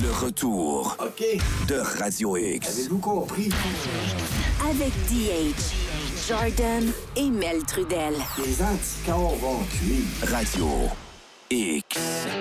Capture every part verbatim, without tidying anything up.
Le retour OK. de Radio X. Avez-vous compris? Avec D H, Jordan et Mel Trudel. Les anticorps vont cuire. Radio X.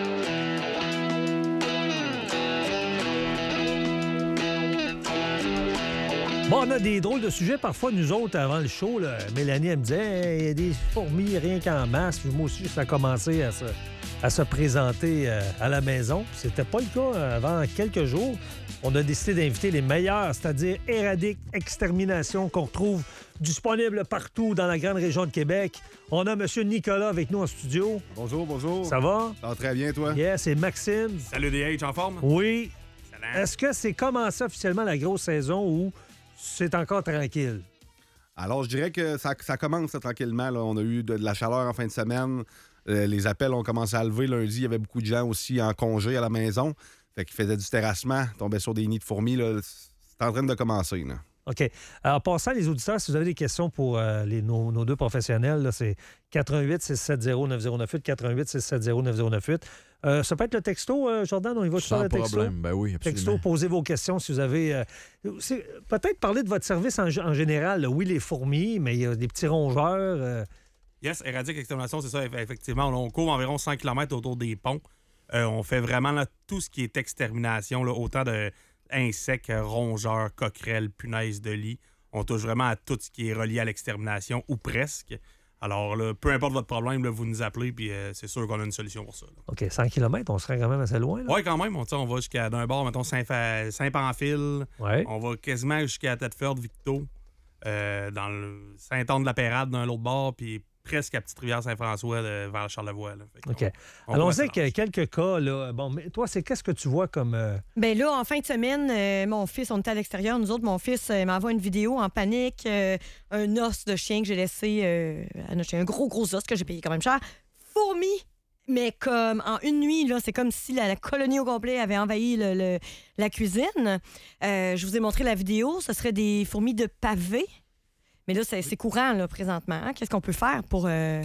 Bon, on a des drôles de sujets. Parfois, nous autres, avant le show, là, Mélanie, elle me disait hey, il y a des fourmis rien qu'en masse. Puis moi aussi, ça a commencé à se, à se présenter euh, à la maison. Puis c'était pas le cas avant quelques jours. On a décidé d'inviter les meilleurs, c'est-à-dire Éradic Extermination, qu'on retrouve disponible partout dans la grande région de Québec. On a M. Nicolas avec nous en studio. Bonjour, bonjour. Ça va? Ça va très bien, toi? Yes, c'est Maxime. Salut D H, en forme? Oui. Excellent. Est-ce que c'est commencé officiellement la grosse saison ou c'est encore tranquille? Alors, je dirais que ça, ça commence là, tranquillement. Là. On a eu de, de la chaleur en fin de semaine. Euh, les appels ont commencé à lever lundi. Il y avait beaucoup de gens aussi en congé à la maison. Fait qu'ils faisaient du terrassement, tombaient sur des nids de fourmis. Là. C'est en train de commencer. Là. OK. Alors, passant les auditeurs, si vous avez des questions pour euh, les, nos, nos deux professionnels, là, c'est quatre un huit, six sept zéro, neuf zéro neuf huit, quatre un huit, six sept zéro, neuf zéro neuf huit. Euh, ça peut être le texto, euh, Jordan, on y va sur Sans le texto? problème, ben oui, absolument. Texto, posez vos questions si vous avez... Euh, c'est- peut-être parler de votre service en, en général. Là. Oui, les fourmis, mais il y a des petits rongeurs. euh, Yes, Éradic Extermination, c'est ça, eff- effectivement. On court environ cent kilomètres autour des ponts. Euh, on fait vraiment là, tout ce qui est extermination, là, autant d'insectes, rongeurs, coquerelles, punaises de lit. On touche vraiment à tout ce qui est relié à l'extermination, ou presque. Alors, là, peu importe votre problème, là, vous nous appelez, puis euh, c'est sûr qu'on a une solution pour ça. là. OK, cent kilomètres, on serait quand même assez loin. Là. Ouais, quand même, on, tu sais, on va jusqu'à d'un bord, mettons, Saint- Saint-Pamphile. Ouais. On va quasiment jusqu'à Thetford, Victo, euh, dans le Saint-Anne-de-la-Pérade d'un autre bord, puis presque à Petite-Rivière-Saint-François de- vers Charlevoix. Là. Fait qu'on- OK. on Alors, on va sait se que quelques cas, là. Bon, mais toi, c'est qu'est-ce que tu vois comme. euh, Ben là, en fin de semaine, euh, mon fils, on était à l'extérieur. Nous autres, mon fils euh, m'envoie une vidéo en panique. euh, un os de chien que j'ai laissé euh, à notre chien. Un gros, gros os que j'ai payé quand même cher. Fourmis! Mais comme en une nuit, là, c'est comme si la, la colonie au complet avait envahi le- le- la cuisine. Euh, je vous ai montré la vidéo. Ce serait des fourmis de pavé. Mais là, c'est c'est courant, là, présentement. hein. Qu'est-ce qu'on peut faire pour... euh,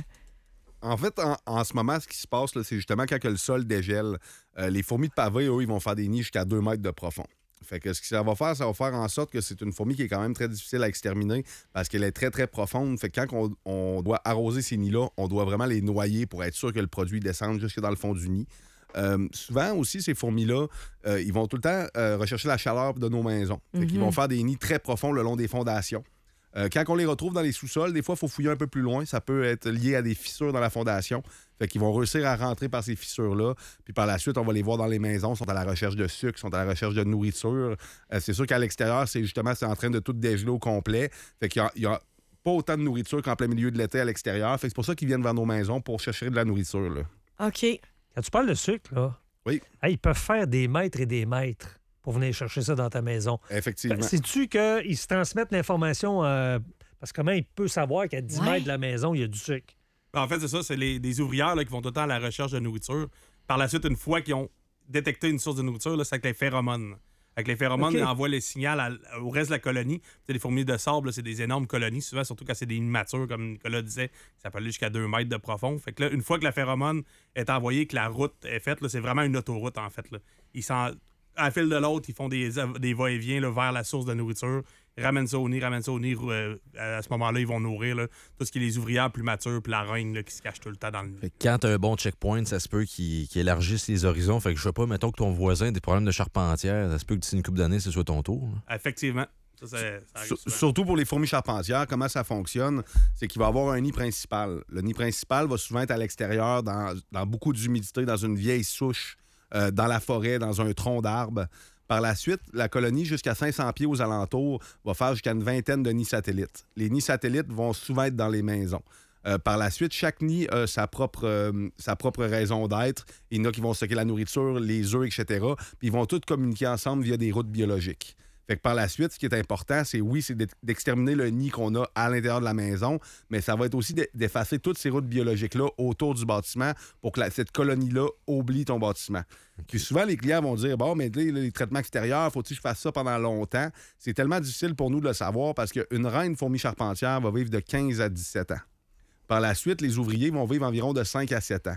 En fait, en, en ce moment, ce qui se passe, là, c'est justement quand que le sol dégèle. Euh, les fourmis de pavé, eux, ils vont faire des nids jusqu'à deux mètres de profond. Fait que ce que ça va faire, ça va faire en sorte que c'est une fourmi qui est quand même très difficile à exterminer parce qu'elle est très, très profonde. Fait que quand on, on doit arroser ces nids-là, on doit vraiment les noyer pour être sûr que le produit descende jusque dans le fond du nid. Euh, souvent aussi, ces fourmis-là, euh, ils vont tout le temps euh, rechercher la chaleur de nos maisons. Fait qu'ils vont faire des nids très profonds le long des fondations. Euh, quand on les retrouve dans les sous-sols, des fois, il faut fouiller un peu plus loin. Ça peut être lié à des fissures dans la fondation. Fait qu'ils vont réussir à rentrer par ces fissures-là. Puis par la suite, on va les voir dans les maisons. Ils sont à la recherche de sucre, ils sont à la recherche de nourriture. Euh, c'est sûr qu'à l'extérieur, c'est justement c'est en train de tout dégeler au complet. Fait qu'il y a, il y a pas autant de nourriture qu'en plein milieu de l'été à l'extérieur. Fait que c'est pour ça qu'ils viennent vers nos maisons pour chercher de la nourriture. Là. OK. Quand tu parles de sucre, là. Oui. Hey, ils peuvent faire des mètres et des mètres pour venir chercher ça dans ta maison. Effectivement. Sais-tu qu'ils se transmettent l'information? euh, parce que comment il peut savoir qu'à dix Ouais. mètres de la maison, il y a du sucre? Ben, en fait, c'est ça, c'est les, des ouvrières là, qui vont tout le temps à la recherche de nourriture. Par la suite, une fois qu'ils ont détecté une source de nourriture, là, c'est avec les phéromones. Avec les phéromones, OK. ils envoient les signaux à- au reste de la colonie. C'est les fourmis de sable, là, c'est des énormes colonies, souvent, surtout quand c'est des matures, comme Nicolas disait, ça peut aller jusqu'à deux mètres de profond. Fait que là, une fois que la phéromone est envoyée, que la route est faite, là, c'est vraiment une autoroute, en fait. Là. Ils s'en... À la file de l'autre, ils font des, des va-et-vient là, vers la source de nourriture. Ils ramènent ça au nid, ramènent ça au nid. euh, à ce moment-là, ils vont nourrir là, tout ce qui est les ouvrières plus matures, puis la reine là, qui se cache tout le temps dans le nid. Fait que quand t'as un bon checkpoint, ça se peut qu'il qu'il élargisse les horizons. Fait que je sais pas, mettons que ton voisin a des problèmes de charpentière, ça se peut que d'ici une couple d'années, ce soit ton tour. là. Effectivement. Ça, c'est- ça arrive Sur- souvent. surtout pour les fourmis charpentières, comment ça fonctionne, c'est qu'il va y avoir un nid principal. Le nid principal va souvent être à l'extérieur, dans, dans beaucoup d'humidité, dans une vieille souche, euh, dans la forêt, dans un tronc d'arbre. Par la suite, la colonie, jusqu'à cinq cents pieds aux alentours, va faire jusqu'à une vingtaine de nids satellites. Les nids satellites vont souvent être dans les maisons. Euh, par la suite, chaque nid a sa propre, euh, sa propre raison d'être. Il y en a qui vont stocker la nourriture, les œufs, et cetera. Puis ils vont tous communiquer ensemble via des routes biologiques. Fait que par la suite, ce qui est important, c'est oui, c'est d'ex- d'exterminer le nid qu'on a à l'intérieur de la maison, mais ça va être aussi d'e- d'effacer toutes ces routes biologiques-là autour du bâtiment pour que la- cette colonie-là oublie ton bâtiment. Puis souvent, les clients vont dire, bon, mais les, les traitements extérieurs, faut-il que je fasse ça pendant longtemps? C'est tellement difficile pour nous de le savoir parce qu'une reine fourmi charpentière va vivre de quinze à dix-sept ans. Par la suite, les ouvriers vont vivre environ de cinq à sept ans.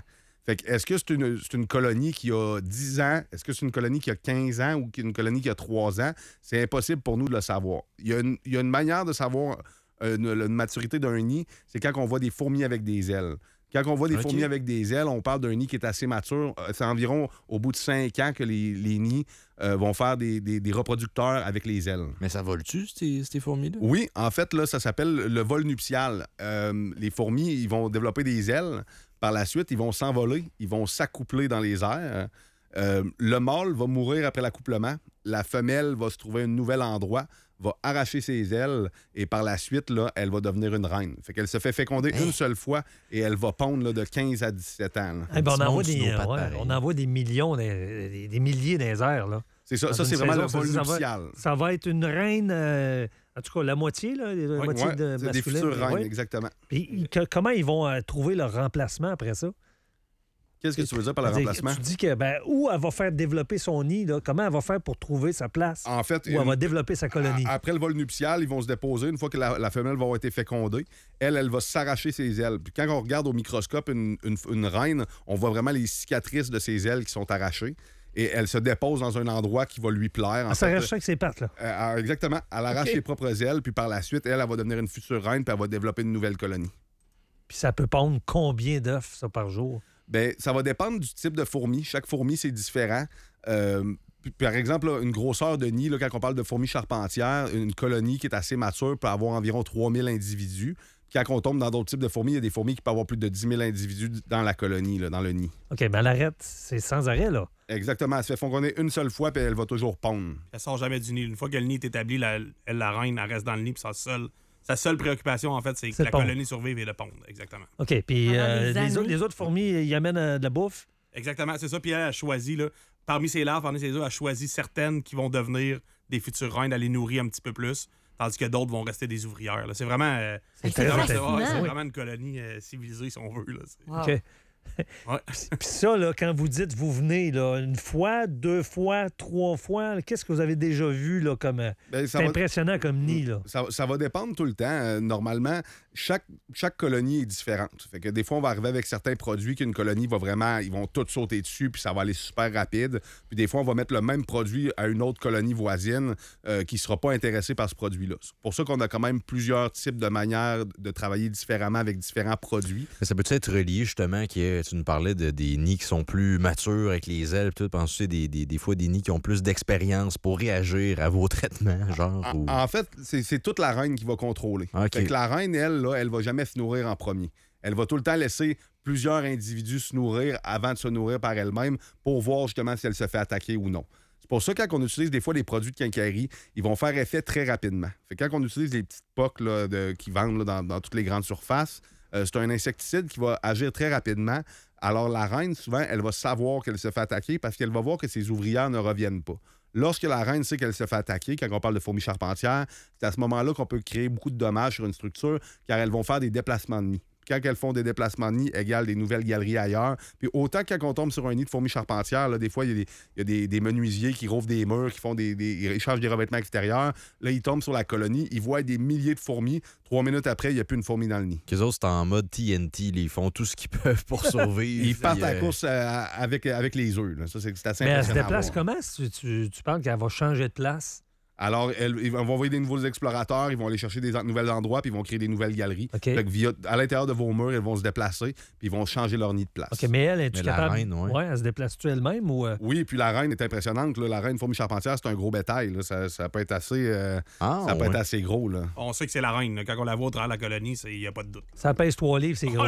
Fait que est-ce que c'est une, c'est une colonie qui a dix ans? Est-ce que c'est une colonie qui a quinze ans ou une colonie qui a trois ans? C'est impossible pour nous de le savoir. Il y a une, il y a une manière de savoir euh, une, une maturité d'un nid, c'est quand on voit des fourmis avec des ailes. Quand on voit des OK. fourmis avec des ailes, on parle d'un nid qui est assez mature. Euh, C'est environ au bout de cinq ans que les, les nids euh, vont faire des, des- des reproducteurs avec les ailes. Mais ça vole-tu, ces, ces fourmis-là? Oui, en fait, là, ça s'appelle le vol nuptial. Euh, les fourmis, ils vont développer des ailes. Par la suite, ils vont s'envoler, ils vont s'accoupler dans les airs. Euh, le mâle va mourir après l'accouplement. La femelle va se trouver un nouvel endroit, va arracher ses ailes et par la suite, là, elle va devenir une reine. Fait qu'elle se fait féconder une seule fois et elle va pondre là, de quinze à dix-sept ans. là. Eh ben, on, petit envoie monde sur des, nos pattes ouais, pareil. on envoie des millions, des, des- des milliers dans les airs. Là. C'est ça, Dans ça une c'est vraiment saison, le ça, vol ça va- nuptial. Ça va être une reine, euh, en tout cas la moitié, là, la Oui, moitié Ouais, de c'est des masculine. futures reines, Ouais. exactement. Puis, ils- que- comment ils vont euh, trouver leur remplacement après ça? Qu'est-ce que tu veux dire par le C'est-à-dire, remplacement? Tu dis que ben, où elle va faire développer son nid, là, comment elle va faire pour trouver sa place? En fait, Où elle une- va développer sa colonie? A- Après le vol nuptial, ils vont se déposer. Une fois que la, la femelle va avoir été fécondée, elle, elle va s'arracher ses ailes. Puis quand on regarde au microscope une, une- une reine, on voit vraiment les cicatrices de ses ailes qui sont arrachées. Et elle se dépose dans un endroit qui va lui plaire. En Elle fait, s'arrache ça avec ses pattes, là. euh, exactement. Elle arrache OK. ses propres ailes, puis par la suite, elle, elle va devenir une future reine, puis elle va développer une nouvelle colonie. Puis ça peut pondre combien d'œufs, ça, par jour? Bien, ça va dépendre du type de fourmi. Chaque fourmi, c'est différent. Euh, puis, par exemple, là, une grosseur de nid, là, quand on parle de fourmis charpentières, une colonie qui est assez mature peut avoir environ trois mille individus. Puis quand on tombe dans d'autres types de fourmis, il y a des fourmis qui peuvent avoir plus de dix mille individus dans la colonie, là, dans le nid. OK, mais elle arrête, c'est sans arrêt, là. Exactement. Elle se fait fonder une seule fois, puis elle va toujours pondre. Elle sort jamais du nid. Une fois que le nid est établi, la, elle, la reine, elle reste dans le nid, puis sa seule, sa seule préoccupation, en fait, c'est que C'est la de pondre. colonie survive et de pondre. Exactement. OK, puis Pendant euh, des les, années. autres, les autres fourmis, ils amènent euh, de la bouffe? Exactement, c'est ça. Puis elle a choisi, là, parmi ses larves, parmi ses œufs, elle a choisi certaines qui vont devenir des futures reines, elle les nourrit un petit peu plus, tandis que d'autres vont rester des ouvrières. là. C'est vraiment, euh, C'est très vraiment, fascinant. c'est- ouais, c'est Oui. vraiment une colonie euh, civilisée, si on veut. Là. C'est- Wow. OK. Ouais. Puis ça, là, quand vous dites vous venez là, une fois, deux fois, trois fois, là, qu'est-ce que vous avez déjà vu là, comme. euh, Ben, ça c'est va- impressionnant comme nid, là. Ça, ça va dépendre tout le temps. Euh, normalement, chaque, chaque colonie est différente. Fait que des fois, on va arriver avec certains produits qu'une colonie va vraiment, ils vont tous sauter dessus, puis ça va aller super rapide. Puis des fois, on va mettre le même produit à une autre colonie voisine euh, qui ne sera pas intéressée par ce produit-là. C'est pour ça qu'on a quand même plusieurs types de manières de travailler différemment avec différents produits. Mais ça peut-être être relié, justement, que tu nous parlais de, des nids qui sont plus matures avec les ailes, puis tout. Penses-tu des, des, des fois des nids qui ont plus d'expérience pour réagir à vos traitements, genre? En, ou- en fait, c'est c'est toute la reine qui va contrôler. OK. Fait que la reine, elle, là, elle va jamais se nourrir en premier. Elle va tout le temps laisser plusieurs individus se nourrir avant de se nourrir par elle-même pour voir justement si elle se fait attaquer ou non. C'est pour ça, quand on utilise des fois des produits de quincaillerie, ils vont faire effet très rapidement. Fait que quand on utilise les petites pocs là, de, qui vendent là, dans, dans toutes les grandes surfaces, euh, c'est un insecticide qui va agir très rapidement. Alors, la reine, souvent, elle va savoir qu'elle se fait attaquer parce qu'elle va voir que ses ouvrières ne reviennent pas. Lorsque la reine sait qu'elle se fait attaquer, quand on parle de fourmis charpentières, c'est à ce moment-là qu'on peut créer beaucoup de dommages sur une structure car elles vont faire des déplacements de nid. Quand elles font des déplacements de nid, égale des nouvelles galeries ailleurs. Puis autant que quand on tombe sur un nid de fourmis charpentières, là, des fois, il y a, des, il y a des, des menuisiers qui rouvrent des murs, qui font des, des, ils échangent des revêtements extérieurs. Là, ils tombent sur la colonie, ils voient des milliers de fourmis. Trois minutes après, il n'y a plus une fourmi dans le nid. Qu'eux autres, c'est en mode T N T. Là, ils font tout ce qu'ils peuvent pour survivre. Ils partent à Puis, la euh, course euh, avec, avec les œufs. là. Ça, c'est c'est assez Mais elle se impressionnant à déplace voir. comment? Si tu, tu parles qu'elle va changer de place. Alors, elles- ils vont envoyer des nouveaux explorateurs, ils vont aller chercher des en- nouveaux endroits, puis ils vont créer des nouvelles galeries. OK. Fait que via, à l'intérieur de vos murs, elles vont se déplacer, puis ils vont changer leur nid de place. OK, mais elle, est-tu Mais la capable? reine, ouais. elle se déplace-tu elle-même ou. euh, Oui, puis la reine est impressionnante. là. La reine fourmi charpentière, c'est un gros bétail. là. Ça, ça peut être assez, euh, Ah, ça peut ouais. être assez gros. Là. On sait que c'est la reine. là. Quand on la voit au travers de la colonie, il n'y a pas de doute. Ça pèse trois livres, c'est gros.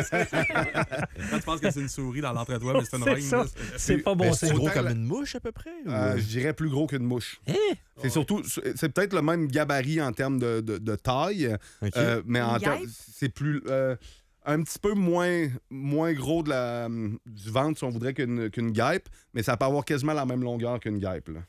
Quand tu penses que c'est une souris dans l'entre-toi, mais c'est une C'est reine. ça. là, C'est pas bon Ben, c'est signe. gros Autant comme la- une mouche, à peu près? ou- Euh, je dirais plus gros qu'une mouche. Hein? C'est surtout, c'est peut-être le même gabarit en termes de, de- de taille, OK. euh, mais en Une termes, guêpe? c'est plus. euh, un petit peu moins, moins gros de la, du ventre, si on voudrait, qu'une qu'une guêpe, mais ça peut avoir quasiment la même longueur qu'une guêpe. là.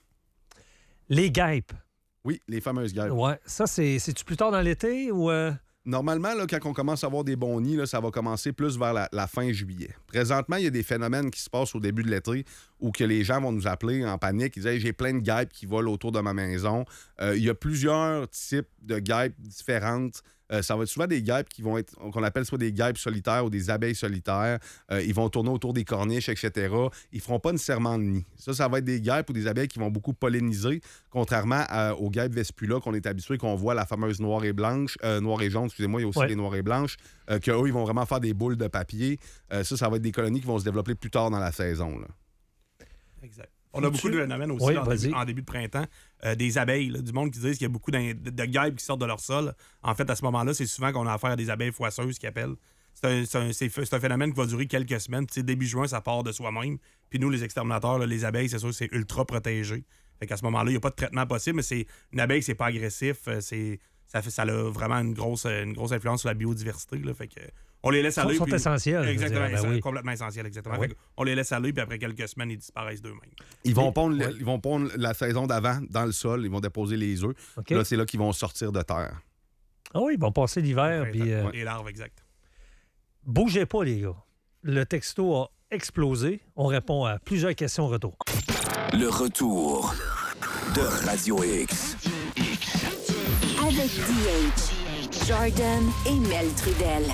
Les guêpes. Oui, les fameuses guêpes. Ouais. Ça, c'est, c'est-tu plus tard dans l'été ou. euh, Normalement, là, quand on commence à avoir des bons nids, là, ça va commencer plus vers la, la fin juillet. Présentement, il y a des phénomènes qui se passent au début de l'été où que les gens vont nous appeler en panique. Ils disent hey, j'ai plein de guêpes qui volent autour de ma maison. Euh, il y a plusieurs types de guêpes différentes. Euh, ça va être souvent des guêpes qui vont être, qu'on appelle soit des guêpes solitaires ou des abeilles solitaires. Euh, ils vont tourner autour des corniches, et cetera. Ils ne feront pas nécessairement de nid. Ça, ça va être des guêpes ou des abeilles qui vont beaucoup polliniser, contrairement à, aux guêpes Vespula qu'on est habitué, qu'on voit la fameuse noire et blanche, euh, noire et jaune, excusez-moi, il y a aussi Ouais. les noires et blanches, euh, qu'eux, ils vont vraiment faire des boules de papier. Euh, ça, ça va être des colonies qui vont se développer plus tard dans la saison, là. Exact. On a beaucoup de phénomènes aussi Oui, là, en, vas-y. début, en début de printemps. Euh, des abeilles, là, du monde qui disent qu'il y a beaucoup d'in- de, de guêpes qui sortent de leur sol. En fait, à ce moment-là, c'est souvent qu'on a affaire à des abeilles foisseuses qui appellent. C'est un, c'est un- c'est- c'est un phénomène qui va durer quelques semaines. Tu sais, début juin, ça part de soi-même. Puis nous, les exterminateurs, là, les abeilles, c'est sûr que c'est ultra protégé. Fait qu'à ce moment-là, il n'y a pas de traitement possible, mais c'est une abeille, c'est pas agressif. euh, C'est, ça, fait, ça a vraiment une grosse, une grosse influence sur la biodiversité. Là, fait que, on les laisse Ils sont- aller. sont puis- essentiels, je veux Exactement, dire, ben c'est oui. complètement essentiel. Exactement. Ah oui. Fait on les laisse aller, puis après quelques semaines, ils disparaissent d'eux-mêmes. Ils vont, pondre, Ouais. le- ils vont pondre la saison d'avant dans le sol, ils vont déposer les œufs. OK. Là, c'est là qu'ils vont sortir de terre. Ah oui, ils vont passer l'hiver. Puis, euh, Les larves, exact. bougez pas, les gars. Le texto a explosé. On répond à plusieurs questions au retour. Le retour de Radio X. Avec D H, Jordan et Mel Trudel.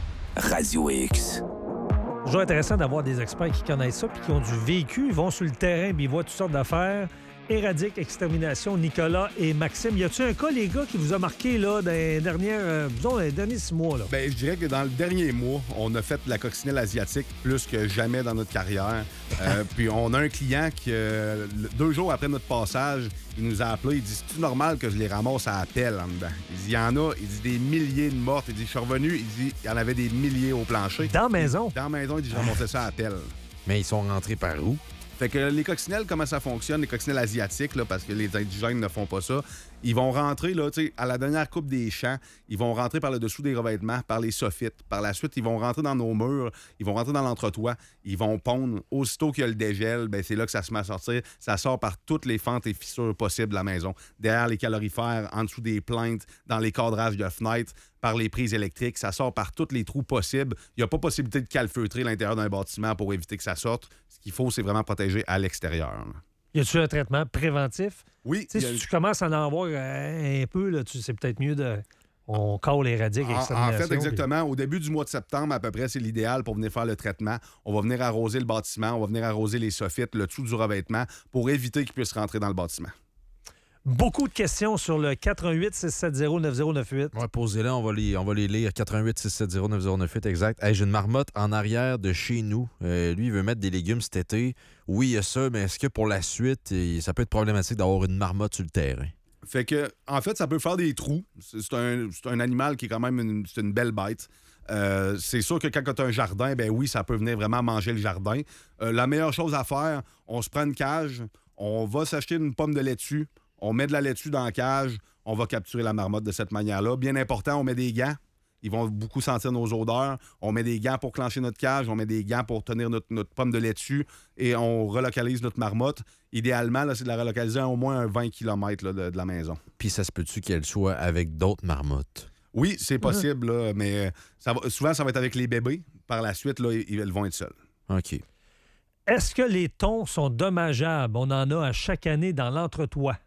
Radio X. Toujours intéressant d'avoir des experts qui connaissent ça puis qui ont du vécu. Ils vont sur le terrain puis ils voient toutes sortes d'affaires. Éradique, extermination, Nicolas et Maxime. Y a-tu un cas, les gars, qui vous a marqué là, dans les dernières, euh, disons, dans les derniers six mois? Là? Ben, je dirais que dans le dernier mois, on a fait de la coccinelle asiatique plus que jamais dans notre carrière. Euh, puis on a un client qui, euh, le- deux jours après notre passage, il nous a appelé. Il dit, c'est-tu normal que je les ramasse à appel en dedans? Il dit, il y en a, il dit, des milliers de mortes. Il dit, je suis revenu, il dit, il y en avait des milliers au plancher. Dans la maison? Dans la maison, il dit, je ramassais ça à appel. Mais ils sont rentrés par où? Fait que les coccinelles, comment ça fonctionne, les coccinelles asiatiques, là, parce que les indigènes ne font pas ça, ils vont rentrer là, tu sais, à la dernière coupe des champs, ils vont rentrer par le dessous des revêtements, par les soffites. Par la suite, ils vont rentrer dans nos murs, ils vont rentrer dans l'entretoit, ils vont pondre. Aussitôt qu'il y a le dégel, ben, c'est là que ça se met à sortir. Ça sort par toutes les fentes et fissures possibles de la maison. Derrière les calorifères, en dessous des plaintes, dans les cadrages de fenêtres, par les prises électriques. Ça sort par tous les trous possibles. Il n'y a pas possibilité de calfeutrer l'intérieur d'un bâtiment pour éviter que ça sorte. Ce qu'il faut, c'est vraiment protéger à l'extérieur. là. Y a-tu un traitement préventif? Oui, Tu sais, il y a- si tu commences à en avoir euh, un peu, là, tu- c'est peut-être mieux de. On colle les radiques En, en extermination, fait, exactement. Au début du mois de septembre, à peu près, c'est l'idéal pour venir faire le traitement. On va venir arroser le bâtiment, on va venir arroser les soffites, le dessous du revêtement, pour éviter qu'ils puissent rentrer dans le bâtiment. puis beaucoup de questions sur le quatre un huit six sept zéro neuf zéro neuf huit. Ouais, posez-les, on va les, on va les lire. quatre un huit six sept zéro neuf zéro neuf huit, exact. Hey, j'ai une marmotte en arrière de chez nous. Euh, lui, il veut mettre des légumes cet été. Oui, il y a ça, mais est-ce que pour la suite, eh, ça peut être problématique d'avoir une marmotte sur le terrain? Fait que, en fait, ça peut faire des trous. C'est c'est un, c'est un animal qui est quand même une, c'est une belle bête. Euh, c'est sûr que quand tu as un jardin, ben oui, ça peut venir vraiment manger le jardin. Euh, la meilleure chose à faire, on se prend une cage, on va s'acheter une pomme de laitue, on met de la laitue dans la cage, on va capturer la marmotte de cette manière-là. Bien important, on met des gants. Ils vont beaucoup sentir nos odeurs. On met des gants pour clencher notre cage, on met des gants pour tenir notre, notre pomme de laitue et on relocalise notre marmotte. Idéalement, là, c'est de la relocaliser à au moins un vingt kilomètres là, de, de la maison. Puis ça se peut-tu qu'elle soit avec d'autres marmottes? Oui, c'est possible, là, mais ça va, souvent, ça va être avec les bébés. Par la suite, là, ils, ils vont être seuls. OK. Est-ce que les thons sont dommageables? On en a à chaque année dans l'entretoit.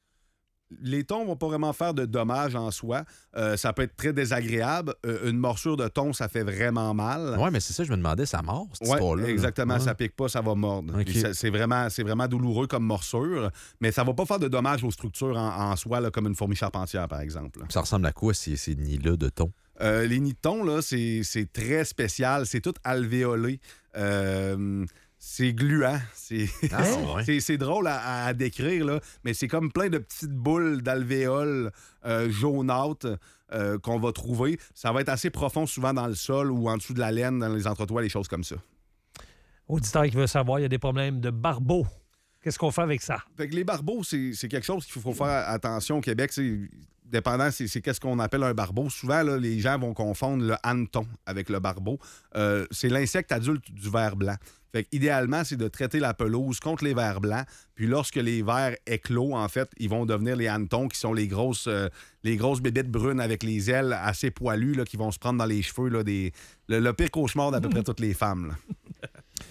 Les thons vont pas vraiment faire de dommages en soi. Euh, ça peut être très désagréable. Euh, une morsure de thon, ça fait vraiment mal. Ouais, mais c'est ça, je me demandais, ça mord, cette Ouais, histoire-là. là. exactement. Ouais. Ça pique pas, ça va mordre. OK. Puis ça- C'est vraiment, c'est vraiment douloureux comme morsure, mais ça va pas faire de dommages aux structures en, en soi, là, comme une fourmi charpentière, par exemple. Ça ressemble à quoi, ces, ces nids-là de thon? Euh, les nids de thon, là, c'est c'est très spécial. C'est tout alvéolé. Euh, c'est gluant. C'est Ah, ouais. c'est- c'est drôle à, à décrire, là, mais c'est comme plein de petites boules d'alvéoles euh, jaunâtres euh, qu'on va trouver. Ça va être assez profond souvent dans le sol ou en dessous de la laine, dans les entretoits, les choses comme ça. Auditeur qui veut savoir, il y a des problèmes de barbeau. Qu'est-ce qu'on fait avec ça? Fait que les barbeaux, c'est c'est quelque chose qu'il faut faire attention au Québec. C'est dépendant, c'est c'est qu'est-ce qu'on appelle un barbeau. Souvent, là, les gens vont confondre le hanneton avec le barbeau. Euh, c'est l'insecte adulte du ver blanc. Fait que, idéalement, c'est de traiter la pelouse contre les vers blancs. Puis lorsque les vers éclos, en fait, ils vont devenir les hannetons, qui sont les grosses, euh, les grosses bébites brunes avec les ailes assez poilues, là, qui vont se prendre dans les cheveux. Là, des... le, le pire cauchemar d'à peu près toutes les femmes. Là.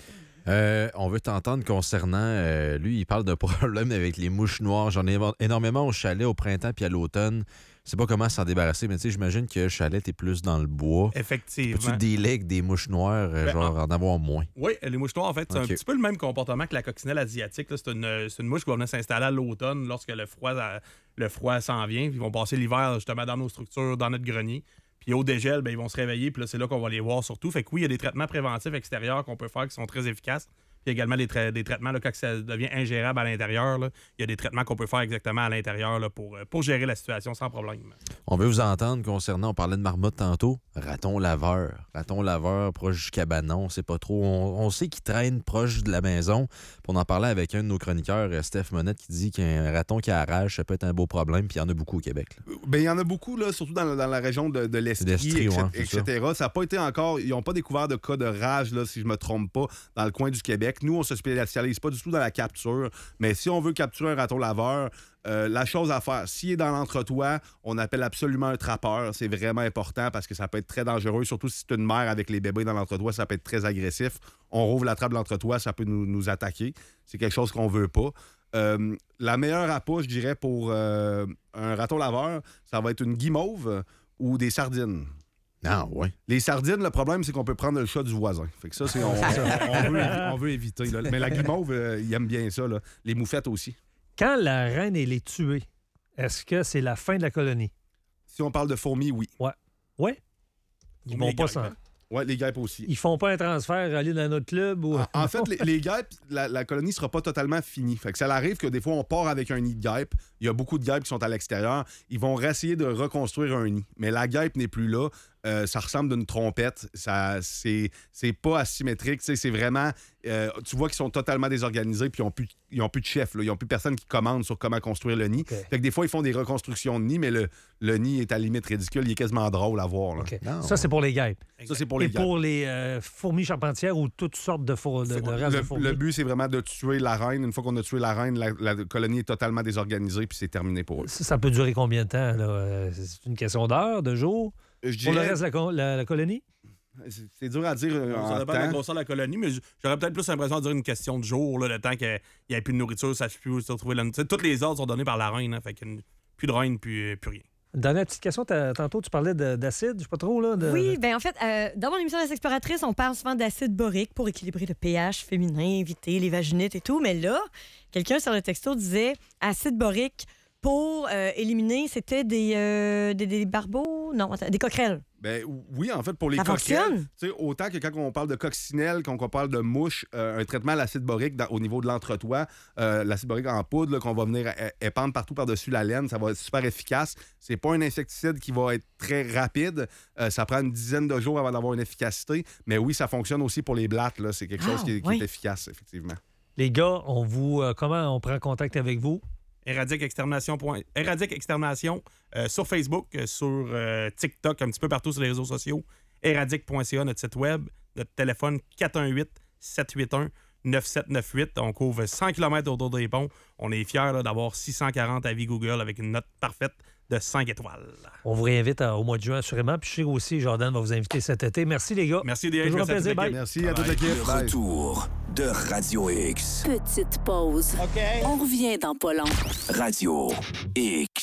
Euh, on veut t'entendre concernant... euh, lui, il parle d'un problème avec les mouches noires. J'en ai énormément au chalet au printemps puis à l'automne. Je sais pas comment s'en débarrasser, mais tu sais, j'imagine que chalet, t'es plus dans le bois. Effectivement. Peux-tu délai avec des mouches noires, euh, Ben, genre en avoir moins? Oui, les mouches noires, en fait, c'est Ok. un petit peu le même comportement que la coccinelle asiatique. là. C'est une, c'est une mouche qui va venir s'installer à l'automne lorsque le froid, euh, le froid s'en vient. Puis ils vont passer l'hiver justement dans nos structures, dans notre grenier. Puis au dégel, ben, ils vont se réveiller. Puis là, c'est là qu'on va les voir surtout. Fait que oui, il y a des traitements préventifs extérieurs qu'on peut faire qui sont très efficaces. Puis également des, tra- des traitements, là, quand ça devient ingérable à l'intérieur, là, il y a des traitements qu'on peut faire exactement à l'intérieur là, pour, euh, pour gérer la situation sans problème. On veut vous entendre concernant, on parlait de marmotte tantôt, raton laveur. Raton laveur proche du cabanon, on sait pas trop. On, on sait qu'il traîne proche de la maison. Puis on en parlait avec un de nos chroniqueurs, euh, Steph Monette, qui dit qu'un raton qui arrache, ça peut être un beau problème, puis il y en a beaucoup au Québec. Là. Ben, il y en a beaucoup, là, surtout dans, dans la région de, de l'Estrie, L'Estrie, et cetera ouais, c'est et cetera. Ça n'a pas été encore... Ils n'ont pas découvert de cas de rage, là, si je me trompe pas, dans le coin du Québec. Nous, on se spécialise pas du tout dans la capture, mais si on veut capturer un raton laveur, euh, la chose à faire, s'il est dans l'entretoit, on appelle absolument un trappeur. C'est vraiment important parce que ça peut être très dangereux, surtout si c'est une mère avec les bébés dans l'entretoit, ça peut être très agressif. On rouvre la trappe de l'entretoit, ça peut nous, nous attaquer. C'est quelque chose qu'on veut pas. Euh, la meilleure appât, je dirais, pour euh, un raton laveur, ça va être une guimauve ou des sardines. Ah, ouais. Les sardines, le problème, c'est qu'on peut prendre le chat du voisin. Fait que ça, c'est, on, on, veut, on veut éviter. Là. Mais la guimauve, euh, il aime bien ça. Là. Les moufettes aussi. Quand la reine elle est tuée, est-ce que c'est la fin de la colonie? Si on parle de fourmis, oui. Ouais. Ouais? Ils Fourmis vont et pas guêpes, s'en... hein. Ouais, les guêpes aussi. Ils font pas un transfert, aller dans notre club ou... En, en fait, les, les guêpes, la, la colonie sera pas totalement finie. Fait que ça arrive que des fois, on part avec un nid de guêpes. Il y a beaucoup de guêpes qui sont à l'extérieur. Ils vont essayer de reconstruire un nid. Mais la guêpe n'est plus là. Euh, ça ressemble d'une trompette. Ça, c'est, c'est pas asymétrique. T'sais, c'est vraiment... Euh, tu vois qu'ils sont totalement désorganisés puis ils n'ont plus, ils ont plus de chef. Là. Ils n'ont plus personne qui commande sur comment construire le nid. Okay. Fait que des fois, ils font des reconstructions de nid, mais le, le nid est à la limite ridicule. Il est quasiment drôle à voir. Là. OK. Non. Ça, c'est pour les guêpes. Ça, c'est pour les Et guêpes. pour les euh, fourmis charpentières ou toutes sortes de, four... de, de races Le, de fourmis. le but, c'est vraiment de tuer la reine. Une fois qu'on a tué la reine, la, la colonie est totalement désorganisée puis c'est terminé pour eux. Ça, ça peut durer combien de temps? Là? Euh, C'est une question d'heures, de jours? Je Pour le dirais, reste de la, co- la- la colonie? c'est, c'est dur à dire euh, Ça en dépend de la temps. grosseur de la colonie, mais j'aurais peut-être plus l'impression de dire une question de jour, là, le temps qu'il n'y ait plus de nourriture, ça ne puisse plus se retrouver là. T'sais, toutes les ordres sont donnés par la reine, hein, fait qu'il n'y a plus de reine, plus, plus rien. Une dernière petite question. t'as- Tantôt, tu parlais de- d'acide, je sais pas trop. Là, de... Oui, bien en fait, euh, dans mon émission Les Exploratrices, on parle souvent d'acide borique pour équilibrer le pH féminin, éviter les vaginites et tout. Mais là, quelqu'un sur le texto disait acide borique pour euh, éliminer, c'était des, euh, des, des barbeaux, non, attends, des coquerelles. Ben, oui, en fait, pour les Ça coquerelles, fonctionne? tu sais, autant que quand on parle de coccinelle, quand on parle de mouche, euh, un traitement à l'acide borique dans- au niveau de l'entretoit, euh, l'acide borique en poudre là, qu'on va venir é- épandre partout par-dessus la laine, ça va être super efficace. C'est pas un insecticide qui va être très rapide. Euh, ça prend une dizaine de jours avant d'avoir une efficacité. Mais oui, ça fonctionne aussi pour les blattes. Là. C'est quelque chose Ah, qui, est- qui oui. est efficace, effectivement. Les gars, on vous, euh, comment on prend contact avec vous? Éradique Extermination. point- Éradique Extermination euh, sur Facebook, euh, sur euh, TikTok, un petit peu partout sur les réseaux sociaux. éradique point c a, notre site web, notre téléphone quatre un huit, sept huit un, neuf sept neuf huit. On couvre cent kilomètres autour des ponts. On est fiers là, d'avoir six cent quarante avis Google avec une note parfaite de cinq étoiles. On vous réinvite à- au mois de juin, assurément. Puis je sais aussi, Jordan va vous inviter cet été. Merci, les gars. Merci, D H. Toujours un Merci à toute plaisir. l'équipe. Bye. Merci à toute Bye. l'équipe. Le Bye. retour de Radio X. Petite pause. On revient dans pas long. Radio X.